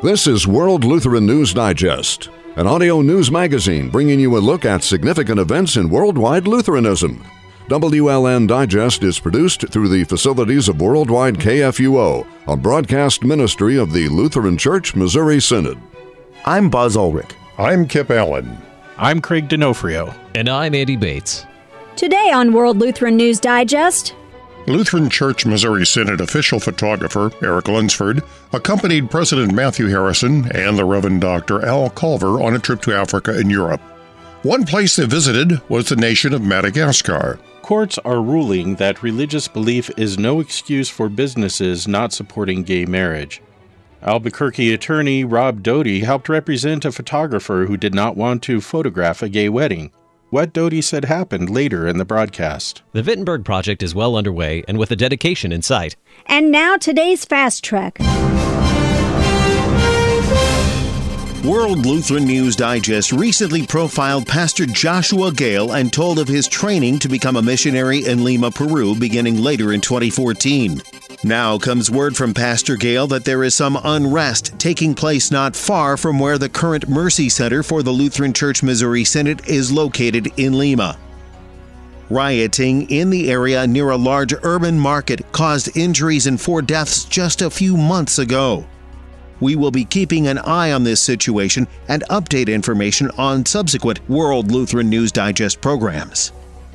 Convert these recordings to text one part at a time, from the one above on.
This is World Lutheran News Digest, an audio news magazine bringing you a look at significant events in worldwide Lutheranism. WLN Digest is produced through the facilities of Worldwide KFUO, a broadcast ministry of the Lutheran Church Missouri Synod. I'm Buzz Ulrich. I'm Kip Allen. I'm Craig D'Onofrio. And I'm Andy Bates. Today on World Lutheran News Digest, Lutheran Church Missouri Synod official photographer Eric Lunsford accompanied President Matthew Harrison and the Reverend Dr. Al Culver on a trip to Africa and Europe. One place they visited was the nation of Madagascar. Courts are ruling that religious belief is no excuse for businesses not supporting gay marriage. Albuquerque attorney Rob Doty helped represent a photographer who did not want to photograph a gay wedding. What Doty said happened later in the broadcast. The Wittenberg Project is well underway and with a dedication in sight. and now today's Fast Track. World Lutheran News Digest recently profiled Pastor Joshua Gale and told of his training to become a missionary in Lima, Peru, beginning later in 2014. Now comes word from Pastor Gale that there is some unrest taking place not far from where the current Mercy Center for the Lutheran Church Missouri Synod is located in Lima. Rioting in the area near a large urban market caused injuries and 4 deaths just a few months ago. We will be keeping an eye on this situation and update information on subsequent World Lutheran News Digest programs.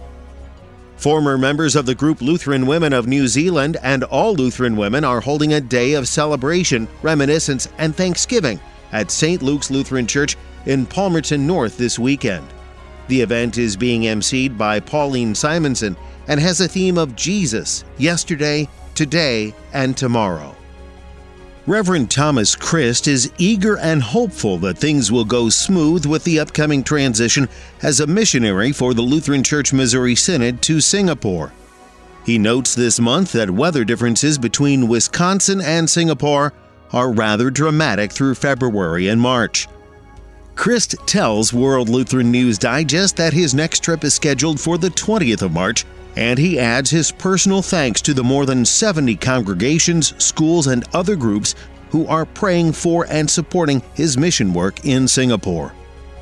Former members of the group Lutheran Women of New Zealand and all Lutheran women are holding a day of celebration, reminiscence, and thanksgiving at St. Luke's Lutheran Church in Palmerton North this weekend. The event is being emceed by Pauline Simonson and has a theme of Jesus, yesterday, today, and tomorrow. Reverend Thomas Christ is eager and hopeful that things will go smooth with the upcoming transition as a missionary for the Lutheran Church Missouri Synod to Singapore. He notes this month that weather differences between Wisconsin and Singapore are rather dramatic through February and March. Christ tells World Lutheran News Digest that his next trip is scheduled for the 20th of March, and he adds his personal thanks to the more than 70 congregations, schools, and other groups who are praying for and supporting his mission work in Singapore.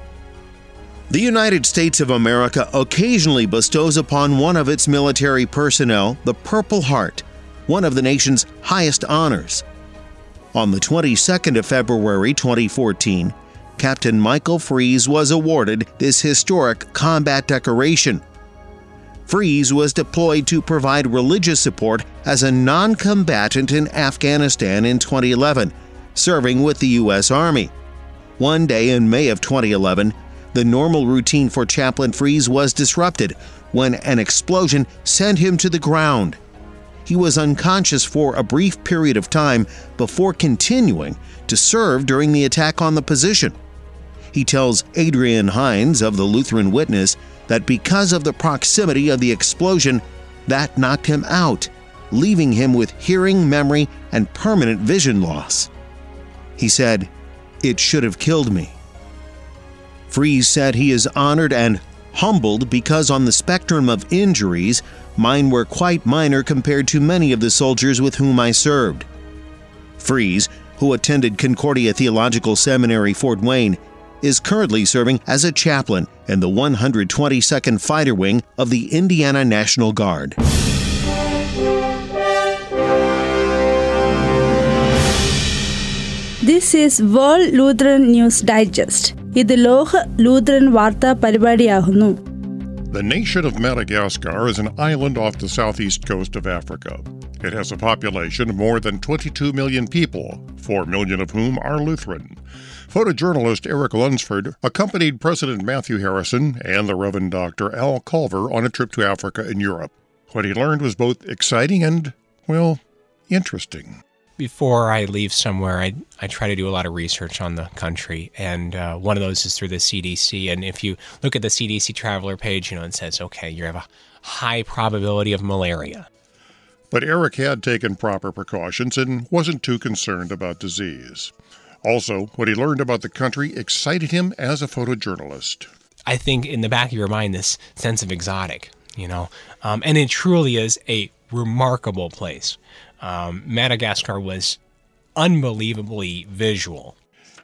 The United States of America occasionally bestows upon one of its military personnel the Purple Heart, one of the nation's highest honors. On the 22nd of February 2014, Captain Michael Freeze was awarded this historic combat decoration. Freeze was deployed to provide religious support as a non-combatant in Afghanistan in 2011, serving with the U.S. Army. One day in May of 2011, the normal routine for Chaplain Freeze was disrupted when an explosion sent him to the ground. He was unconscious for a brief period of time before continuing to serve during the attack on the position. He tells Adrian Hines of the Lutheran Witness that because of the proximity of the explosion, that knocked him out, leaving him with hearing, memory, and permanent vision loss. He said, "It should have killed me." Freeze said he is honored and humbled because on the spectrum of injuries, mine were quite minor compared to many of the soldiers with whom I served. Freeze, who attended Concordia Theological Seminary, Fort Wayne, is currently serving as a chaplain in the 122nd Fighter Wing of the Indiana National Guard. This is World Lutheran News Digest. ഇത് ലോക Lutheran വാർത്താ പരിപാടിയാകുന്നു. The nation of Madagascar is an island off the southeast coast of Africa. It has a population of more than 22 million people, 4 million of whom are Lutheran. Photojournalist Eric Lunsford accompanied President Matthew Harrison and the Reverend Dr. Al Culver on a trip to Africa and Europe. What he learned was both exciting and, well, interesting. Before I leave somewhere, I try to do a lot of research on the country, and one of those is through the CDC. And if you look at the CDC Traveler page, it says, okay, you have a high probability of malaria. But Eric had taken proper precautions and wasn't too concerned about disease. Also, what he learned about the country excited him as a photojournalist. I think in the back of your mind, this sense of exotic, and it truly is a remarkable place. Madagascar was unbelievably visual.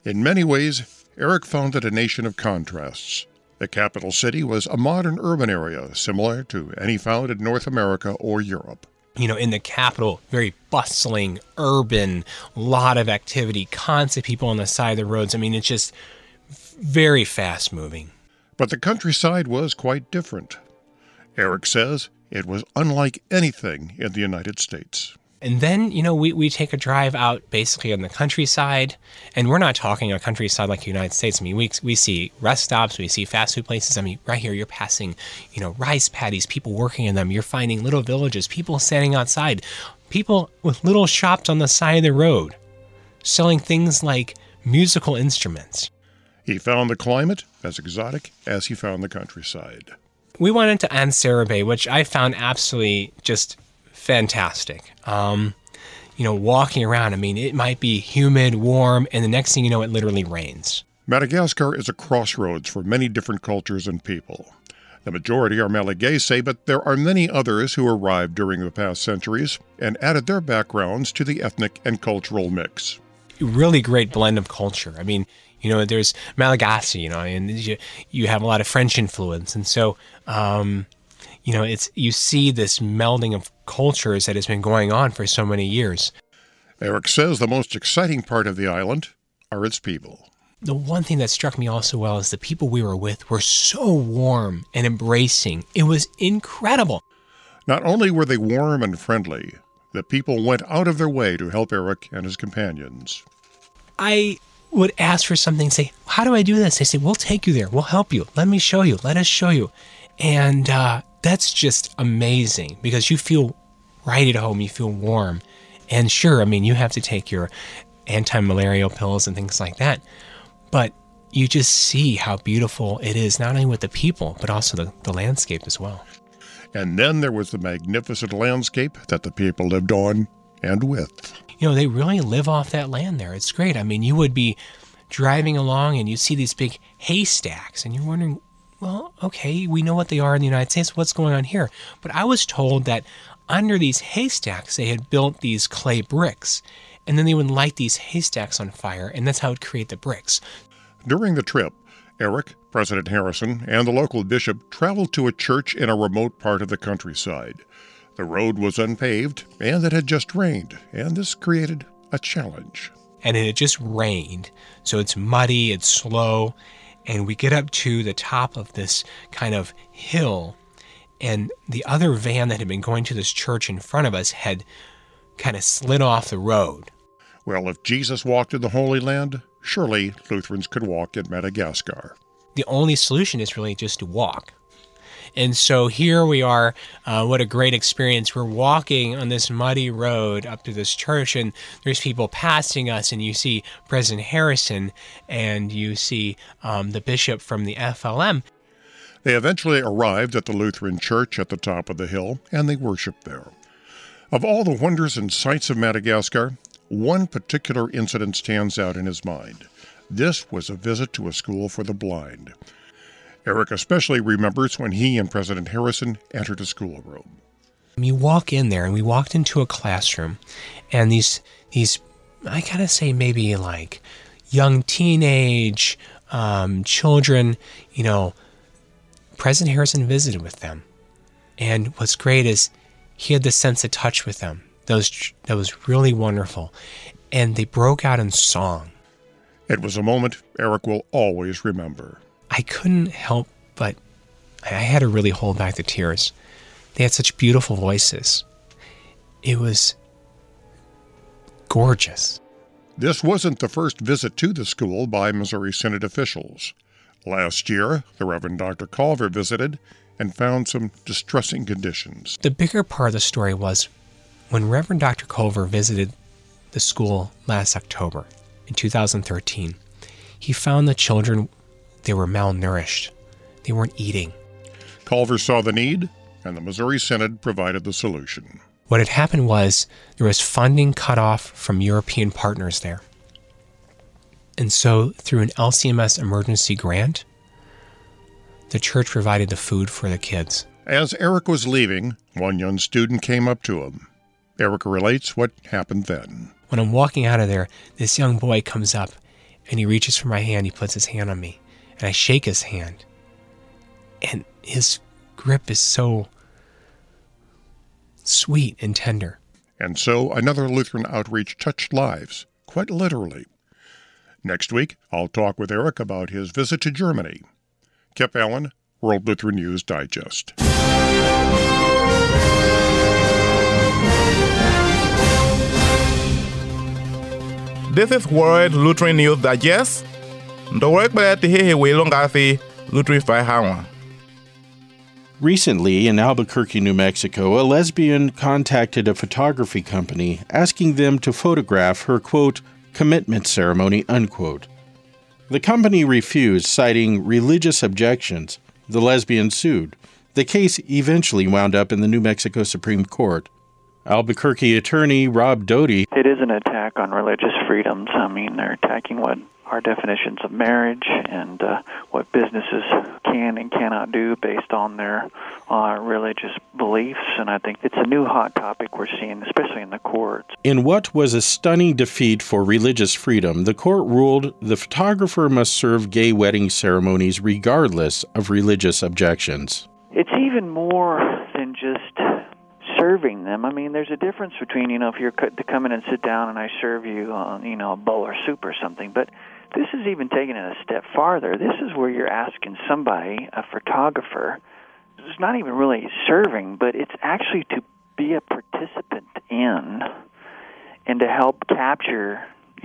In many ways, Eric founded a nation of contrasts. The capital city was a modern urban area similar to any found in North America or Europe. In the capital, very bustling, urban, lot of activity, constant people on the side of the roads. It's just very fast moving. But the countryside was quite different. Eric says it was unlike anything in the United States. And then, we take a drive out basically on the countryside, and we're not talking a countryside like the United States. We see rest stops, we see fast food places. Right here you're passing, rice paddies, people working in them. You're finding little villages, people standing outside, people with little shops on the side of the road, selling things like musical instruments. He found the climate as exotic as he found the countryside. We went into Ansara Bay, which I found absolutely just fantastic. Walking around, it might be humid, warm, and the next thing you know, it literally rains. Madagascar is a crossroads for many different cultures and people. The majority are Malagasy, but there are many others who arrived during the past centuries and added their backgrounds to the ethnic and cultural mix. Really great blend of culture. There's Malagasy, and you have a lot of French influence. And so, you see this melding of cultures that has been going on for so many years. Eric says the most exciting part of the island are its people. The one thing that struck me also well is the people we were with were so warm and embracing. It was incredible. Not only were they warm and friendly, the people went out of their way to help Eric and his companions. I would ask for something and say, how do I do this? They say, we'll take you there. We'll help you. Let me show you. Let us show you. And that's just amazing because you feel right at home. You feel warm. And sure, you have to take your anti-malarial pills and things like that. But you just see how beautiful it is, not only with the people, but also the landscape as well. And then there was the magnificent landscape that the people lived on and with. They really live off that land there. It's great. You would be driving along and you see these big haystacks and you're wondering, well, okay, we know what they are in the United States. What's going on here? But I was told that under these haystacks, they had built these clay bricks. And then they would light these haystacks on fire, and that's how it would create the bricks. During the trip, Eric, President Harrison, and the local bishop traveled to a church in a remote part of the countryside. The road was unpaved, and it had just rained, and this created a challenge. And it had just rained, so it's muddy, it's slow, and we get up to the top of this kind of hill, and the other van that had been going to this church in front of us had kind of slid off the road. Well, if Jesus walked in the Holy Land, surely Lutherans could walk in Madagascar. The only solution is really just to walk. And so here we are. What a great experience. We're walking on this muddy road up to this church, and there's people passing us, and you see President Harrison, and you see the bishop from the FLM. They eventually arrived at the Lutheran church at the top of the hill, and they worshiped there. Of all the wonders and sights of Madagascar, one particular incident stands out in his mind. This was a visit to a school for the blind. Eric especially remembers when he and President Harrison entered a schoolroom. You walk in there, and we walked into a classroom, and these I gotta say, maybe like young teenage children, President Harrison visited with them. And what's great is he had this sense of touch with them. That was really wonderful. And they broke out in song. It was a moment Eric will always remember. I couldn't help but I had to really hold back the tears. They had such beautiful voices. It was gorgeous. This wasn't the first visit to the school by Missouri Synod officials. Last year, the Reverend Dr. Culver visited and found some distressing conditions. The bigger part of the story was when Reverend Dr. Culver visited the school last October in 2013, he found the children, they were malnourished. They weren't eating. Culver saw the need, and the Missouri Synod provided the solution. What had happened was there was funding cut off from European partners there. And so through an LCMS emergency grant, the church provided the food for the kids. As Eric was leaving, one young student came up to him. Eric relates what happened then. When I'm walking out of there, this young boy comes up And he reaches for my hand, he puts his hand on me, and I shake his hand. And his grip is so sweet and tender. And so another Lutheran outreach touched lives, quite literally. Next week, I'll talk with Eric about his visit to Germany. Kip Allen, World Lutheran News Digest. This is World Lutheran News Digest. Ndowek bala tihe welongasi Lutheran Hawa. Recently, in Albuquerque, New Mexico, a lesbian contacted a photography company asking them to photograph her, quote, commitment ceremony, unquote. The company refused, citing religious objections. The lesbian sued. The case eventually wound up in the New Mexico Supreme Court. Albuquerque attorney Rob Doty. It is an attack on religious freedoms. I mean, they're attacking what our definitions of marriage and what businesses can and cannot do based on their religious beliefs. And I think it's a new hot topic we're seeing, especially in the courts. In what was a stunning defeat for religious freedom, the court ruled the photographer must serve gay wedding ceremonies regardless of religious objections. It's even more than just serving them. I mean, there's a difference between, if you're to come in and sit down and I serve you, a bowl of soup or something. But this is even taking it a step farther. This is where you're asking somebody, a photographer, it's not even really serving, but it's actually to be a participant in and to help capture,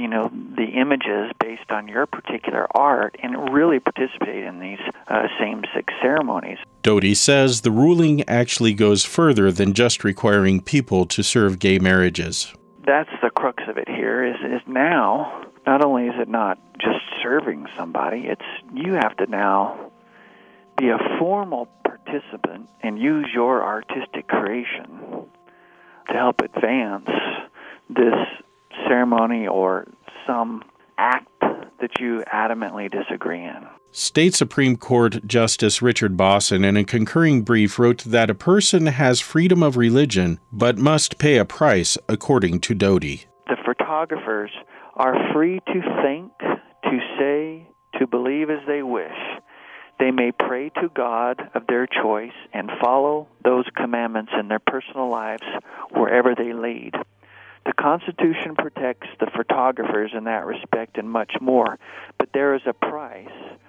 the images based on your particular art and really participate in these same-sex ceremonies. Doty says the ruling actually goes further than just requiring people to serve gay marriages. That's the crux of it here, is now, not only is it not just serving somebody, it's you have to now be a formal participant and use your artistic creation to help advance this ceremony or some act that you adamantly disagree in. State Supreme Court Justice Richard Bosson, in a concurring brief, wrote that a person has freedom of religion but must pay a price, according to Doty. The photographers are free to think, to say, to believe as they wish. They may pray to God of their choice and follow those commandments in their personal lives wherever they lead. The Constitution protects the photographers in that respect and much more, but there is a price,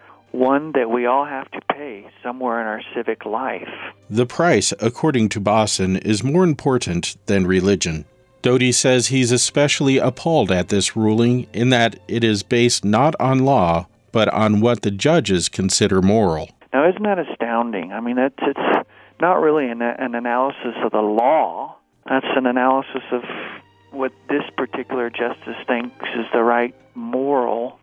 one that we all have to pay somewhere in our civic life. The price, according to Bosson, is more important than religion. Doty says he's especially appalled at this ruling in that it is based not on law, but on what the judges consider moral. Now, isn't that astounding? I mean, it's not really an analysis of the law. That's an analysis of what this particular justice thinks is the right moral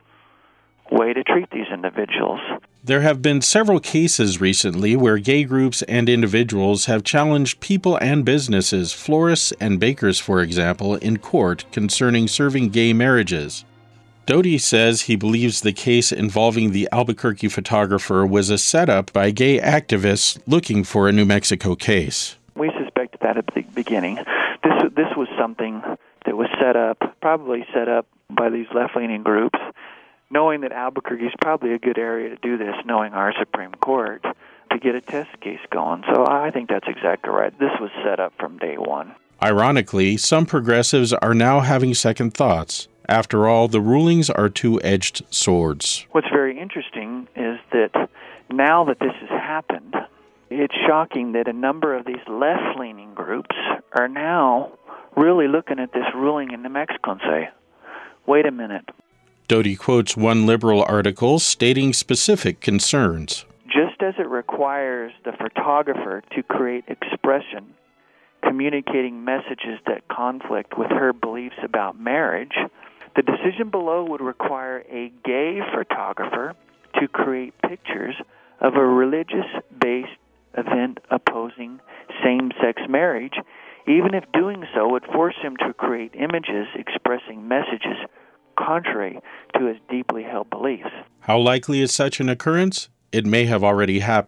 way to treat these individuals. There have been several cases recently where gay groups and individuals have challenged people and businesses, florists and bakers, for example, in court concerning serving gay marriages. Doty says he believes the case involving the Albuquerque photographer was a setup by gay activists looking for a New Mexico case. We suspected that at the beginning. This was something that was probably set up by these left-leaning groups, knowing that Albuquerque is probably a good area to do this, knowing our Supreme Court, to get a test case going. So I think that's exactly right. This was set up from day one. Ironically, some progressives are now having second thoughts. After all, the rulings are two-edged swords. What's very interesting is that now that this has happened, it's shocking that a number of these left-leaning groups are now really looking at this ruling in New Mexico and say, wait a minute. Doty quotes one liberal article stating specific concerns. Just as it requires the photographer to create expression, communicating messages that conflict with her beliefs about marriage, the decision below would require a gay photographer to create pictures of a religious-based event opposing same-sex marriage, even if doing so would force him to create images expressing messages contrary to his deeply held beliefs. How likely is such an occurrence? It may have already happened.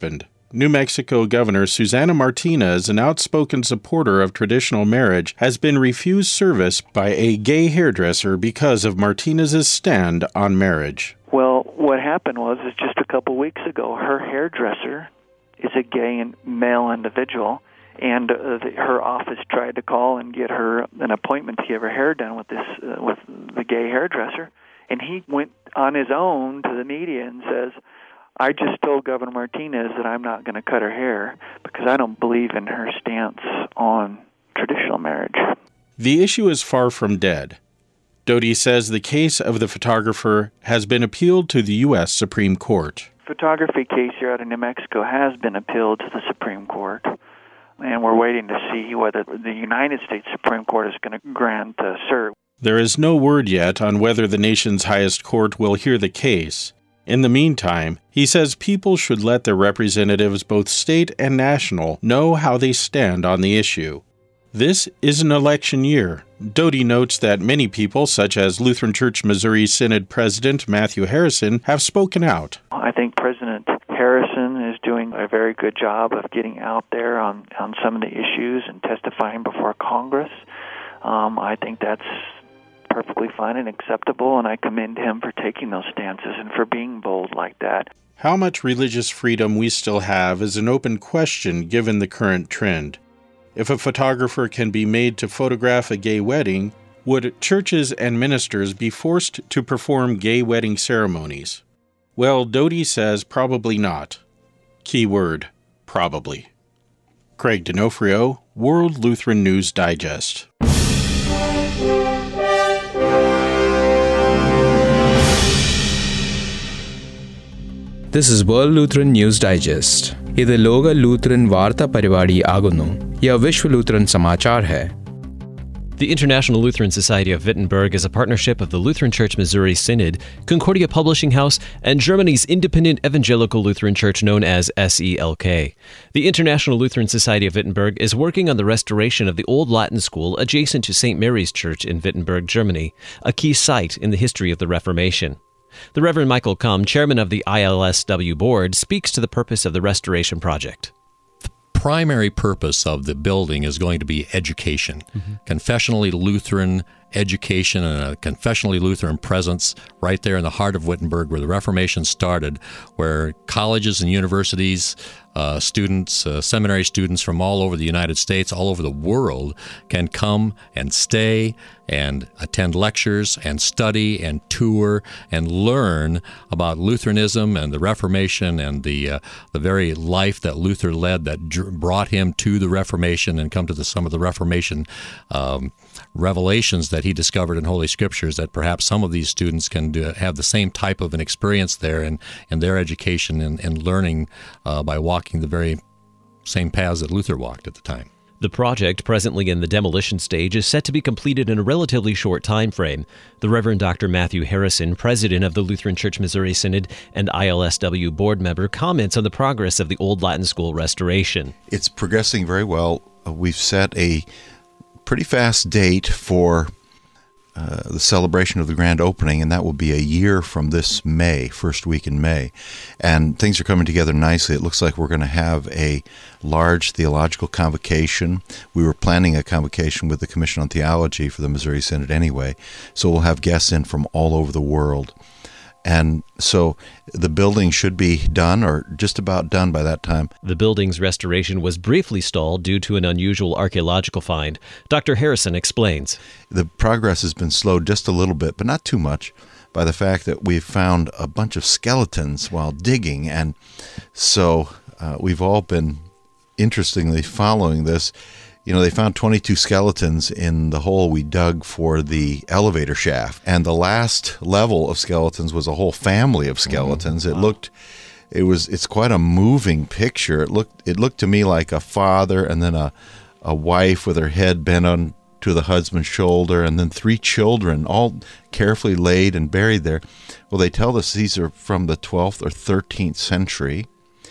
New Mexico Governor Susana Martinez, an outspoken supporter of traditional marriage, has been refused service by a gay hairdresser because of Martinez's stand on marriage. Well, what happened was just a couple weeks ago, her hairdresser is a gay and male individual, and her office tried to call and get her an appointment to get her hair done with the gay hairdresser, and he went on his own to the media and says, I just told Governor Martinez that I'm not going to cut her hair because I don't believe in her stance on traditional marriage. The issue is far from dead. Doty says the case of the photographer has been appealed to the U.S. Supreme Court. Photography case here out of New Mexico has been appealed to the Supreme Court, and we're waiting to see whether the United States Supreme Court is going to grant cert. There is no word yet on whether the nation's highest court will hear the case. In the meantime, he says people should let their representatives, both state and national, know how they stand on the issue. This is an election year. Doty notes that many people, such as Lutheran Church Missouri Synod President Matthew Harrison, have spoken out. I think President Harrison is doing a very good job of getting out there on some of the issues and testifying before Congress. I think that's perfectly fine and acceptable, and I commend him for taking those stances and for being bold like that. How much religious freedom we still have is an open question given the current trend. If a photographer can be made to photograph a gay wedding, would churches and ministers be forced to perform gay wedding ceremonies? Well, Doty says probably not. Keyword, probably. Craig D'Onofrio, World Lutheran News Digest. This is World Lutheran News Digest. ഇത് ലോക ലൂത്രൻ വാർത്താ പരിപാടി ആകുന്നു. യह വിശ്വ ലൂത്രൻ സമാചാർ है. The International Lutheran Society of Wittenberg is a partnership of the Lutheran Church Missouri Synod, Concordia Publishing House, and Germany's Independent Evangelical Lutheran Church known as SELK. The International Lutheran Society of Wittenberg is working on the restoration of the old Latin school adjacent to St. Mary's Church in Wittenberg, Germany, a key site in the history of the Reformation. The Reverend Michael Kumm, chairman of the ILSW board, speaks to the purpose of the restoration project. The primary purpose of the building is going to be education, confessionally Lutheran education and a confessionally Lutheran presence right there in the heart of Wittenberg where the Reformation started, where colleges and universities, students, seminary students from all over the United States, all over the world can come and stay and attend lectures and study and tour and learn about Lutheranism and the Reformation and the very life that Luther led that brought him to the Reformation and come to some of the Reformation revelations that he discovered in Holy Scriptures, that perhaps some of these students can have the same type of an experience there in their education and learning by walking the very same paths that Luther walked at the time. The project, presently in the demolition stage, is set to be completed in a relatively short time frame. The Reverend Dr. Matthew Harrison, president of the Lutheran Church Missouri Synod and ILSW board member, comments on the progress of the old Latin school restoration. It's progressing very well. We've set a pretty fast date for the celebration of the grand opening, and that will be a year from this May, first week in May. And things are coming together nicely. It looks like we're going to have a large theological convocation. We were planning a convocation with the Commission on Theology for the Missouri Synod anyway, so we'll have guests in from all over the world. And so the building should be done or just about done by that time. The building's restoration was briefly stalled due to an unusual archaeological find. Dr. Harrison explains. The progress has been slowed just a little bit, but not too much, by the fact that we've found a bunch of skeletons while digging. And so we've all been interestingly following this. You know, they found 22 skeletons in the hole we dug for the elevator shaft. And the last level of skeletons was a whole family of skeletons. It's quite a moving picture. It looked to me like a father and then a wife with her head bent on to the husband's shoulder, and then 3 children, all carefully laid and buried there. Well, they tell us these are from the 12th or 13th century.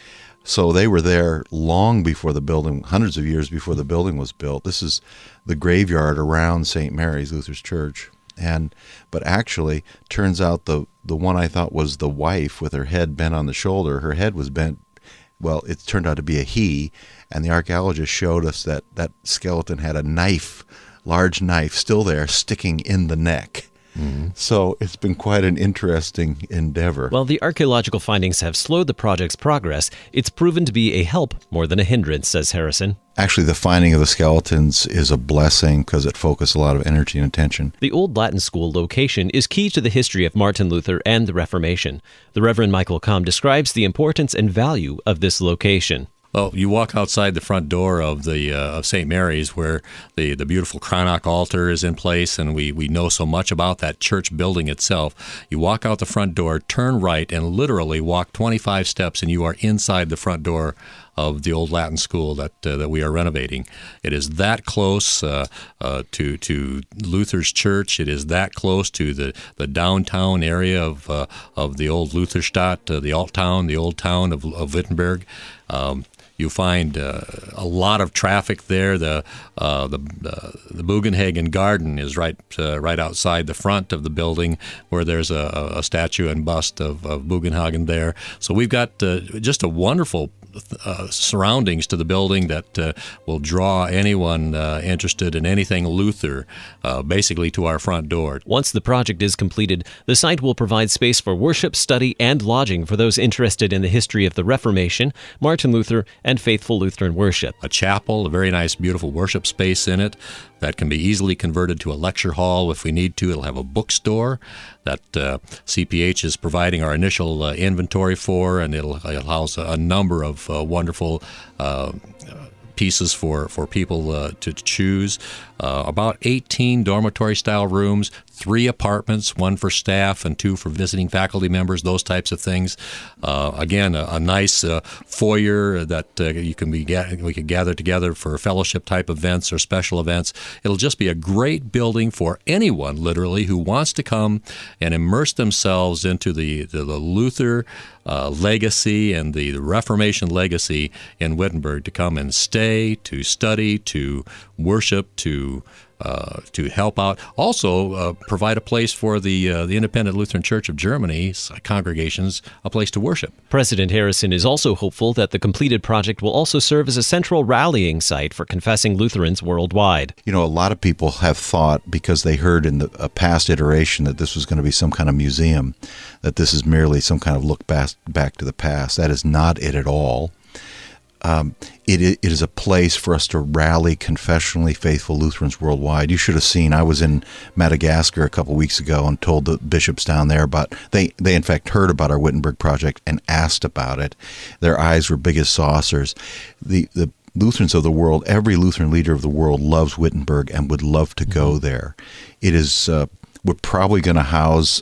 So they were there long before the building, hundreds of years before the building was built. This is the graveyard around St. Mary's Luther's Church. But actually, turns out the one I thought was the wife with her head bent on the shoulder, her head was bent Well, it turned out to be a he, and the archaeologist showed us that that skeleton had a knife, large knife, still there, sticking in the neck. So it's been quite an interesting endeavor. While the archaeological findings have slowed the project's progress, it's proven to be a help more than a hindrance, says Harrison. Actually, the finding of the skeletons is a blessing because it focused a lot of energy and attention. The Old Latin School location is key to the history of Martin Luther and the Reformation. The Reverend Michael Cumm describes the importance and value of this location. Well, you walk outside the front door of the of St. Mary's, where the beautiful Cranach altar is in place, and we know so much about that church building itself. You walk out the front door, turn right, and literally walk 25 steps, and you are inside the front door of the Old Latin School that we are renovating. It is that close to Luther's church. It is that close to the downtown area of the old Lutherstadt, the Alttown, the old town of Wittenberg. You find a lot of traffic there. The Bugenhagen Garden is right outside the front of the building, where there's a statue and bust of Bugenhagen there. So we've got just a wonderful surroundings to the building that will draw anyone interested in anything Luther basically to our front door. Once the project is completed, the site will provide space for worship, study, and lodging for those interested in the history of the Reformation, Martin Luther, and faithful Lutheran worship. A chapel, a very nice, beautiful worship space in it that can be easily converted to a lecture hall if we need to. It'll have a bookstore that CPH is providing our initial inventory for, and it'll house a number of wonderful pieces for people to choose. About 18 dormitory-style rooms, 3 apartments, 1 for staff and 2 for visiting faculty members, those types of things. Again, a nice foyer that we could gather together for fellowship-type events or special events. It'll just be a great building for anyone, literally, who wants to come and immerse themselves into the Luther legacy and the Reformation legacy in Wittenberg, to come and stay, to study, to worship, to help out. Also, provide a place for the Independent Lutheran Church of Germany's congregations, a place to worship. President Harrison is also hopeful that the completed project will also serve as a central rallying site for confessing Lutherans worldwide. You know, a lot of people have thought, because they heard in a past iteration that this was going to be some kind of museum, that this is merely some kind of look back to the past. That is not it at all. It is a place for us to rally confessionally faithful Lutherans worldwide. You should have seen, I was in Madagascar a couple weeks ago and told the bishops down there about, they in fact heard about our Wittenberg project and asked about it. Their eyes were big as saucers. The Lutherans of the world, every Lutheran leader of the world loves Wittenberg and would love to go there. It is, we're probably going to house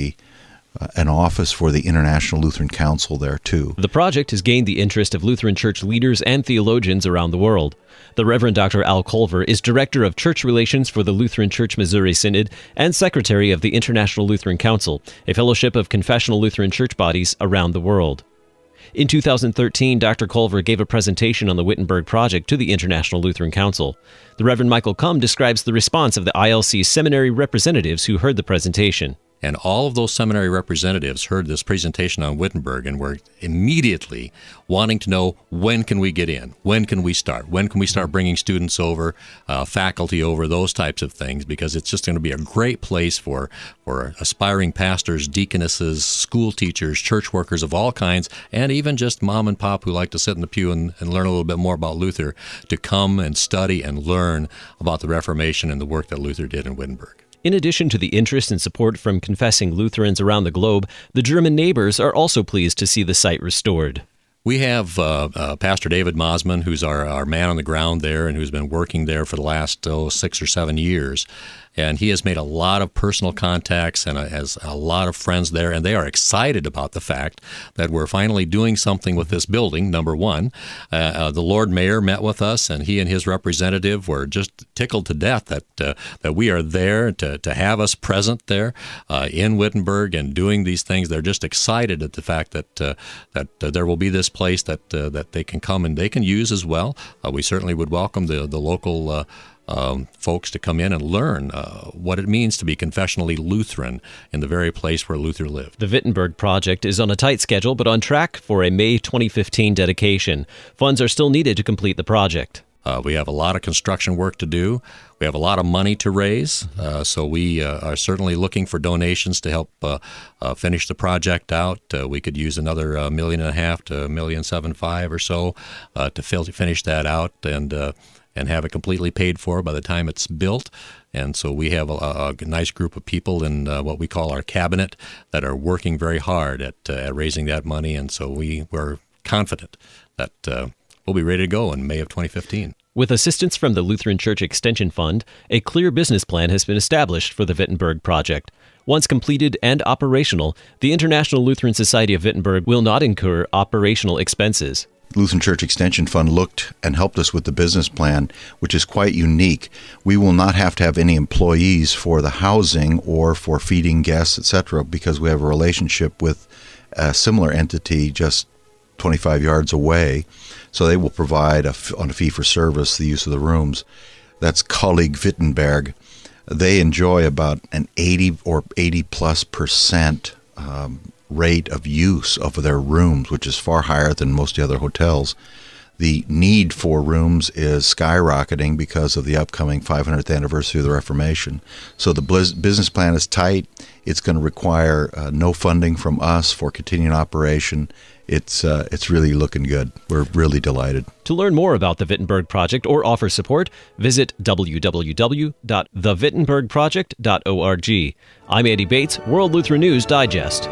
an office for the International Lutheran Council there, too. The project has gained the interest of Lutheran church leaders and theologians around the world. The Reverend Dr. Al Culver is Director of Church Relations for the Lutheran Church Missouri Synod and Secretary of the International Lutheran Council, a fellowship of confessional Lutheran church bodies around the world. In 2013, Dr. Culver gave a presentation on the Wittenberg project to the International Lutheran Council. The Reverend Michael Cumm describes the response of the ILC seminary representatives who heard the presentation. And all of those seminary representatives heard this presentation on Wittenberg and were immediately wanting to know, when can we get in? When can we start? When can we start bringing students over, faculty over, those types of things? Because it's just going to be a great place for aspiring pastors, deaconesses, school teachers, church workers of all kinds, and even just mom and pop who like to sit in the pew and learn a little bit more about Luther, to come and study and learn about the Reformation and the work that Luther did in Wittenberg. In addition to the interest and support from confessing Lutherans around the globe, the German neighbors are also pleased to see the site restored. We have Pastor David Mosman, who's our man on the ground there and who's been working there for the last 6 or 7 years. And he has made a lot of personal contacts and has a lot of friends there, and they are excited about the fact that we're finally doing something with this building, number one. The Lord Mayor met with us, and he and his representative were just tickled to death that we are there to have us present there in Wittenberg and doing these things. They're just excited at the fact that there will be this place that they can come and they can use as well. We certainly would welcome the local folks to come in and learn what it means to be confessionally Lutheran in the very place where Luther lived. The Wittenberg project is on a tight schedule, but on track for a May 2015 dedication. Funds are still needed to complete the project. We have a lot of construction work to do. We have a lot of money to raise, so we are certainly looking for donations to help finish the project out. We could use another $1.5 million to $1.75 million or so to finish that out and have it completely paid for by the time it's built. And so we have a nice group of people in what we call our cabinet that are working very hard at raising that money. And so we're confident that we'll be ready to go in May of 2015. With assistance from the Lutheran Church Extension Fund, a clear business plan has been established for the Wittenberg project. Once completed and operational, the International Lutheran Society of Wittenberg will not incur operational expenses. Lutheran Church Extension Fund looked and helped us with the business plan, which is quite unique. We will not have to have any employees for the housing or for feeding guests, etc., because we have a relationship with a similar entity just 25 yards away. So they will provide, on a fee-for-service, the use of the rooms. That's Colleague Wittenberg. They enjoy about an 80 or 80+% rate of use of their rooms, which is far higher than most of the other hotels. The need for rooms is skyrocketing because of the upcoming 500th anniversary of the Reformation. So the business plan is tight. It's going to require no funding from us for continuing operation. It's really looking good. We're really delighted. To learn more about the Wittenberg Project or offer support, visit www.thewittenbergproject.org. I'm Andy Bates, World Lutheran News Digest.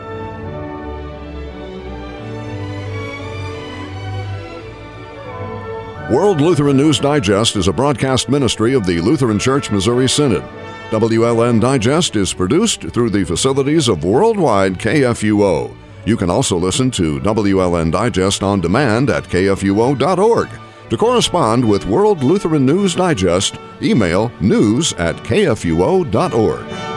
World Lutheran News Digest is a broadcast ministry of the Lutheran Church Missouri Synod. WLN Digest is produced through the facilities of worldwide KFUO. You can also listen to WLN Digest on demand at kfuo.org. To correspond with World Lutheran News Digest, email news@kfuo.org.